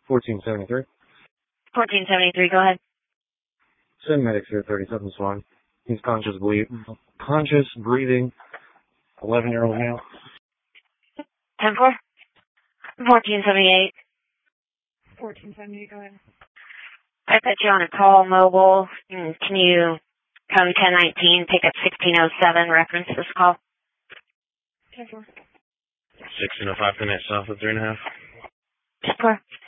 1473. 1473, go ahead. Send medics here, 37 Swan. He's conscious breathing, 11-year-old male. 10-4. 1478. 1478, go ahead. I put you on a call mobile. Can you come 1019, pick up 1607, reference this call? 10-4. 1605, connect south of 3.5. 10-4.